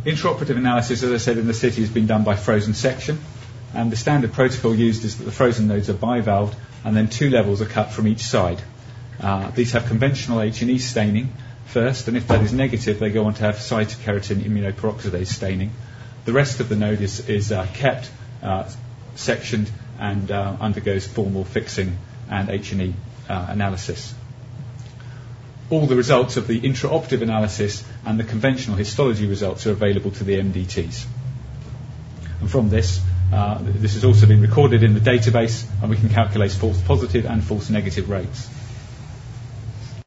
Intraoperative analysis, as I said, in the city has been done by frozen section, and the standard protocol used is that the frozen nodes are bivalved and then 2 levels are cut from each side. These have conventional H&E staining first, and if that is negative, they go on to have cytokeratin immunoperoxidase staining. The rest of the node is kept, sectioned, and undergoes formal fixing and H&E analysis. All the results of the intraoperative analysis and the conventional histology results are available to the MDTs. And from this has also been recorded in the database, and we can calculate false positive and false negative rates.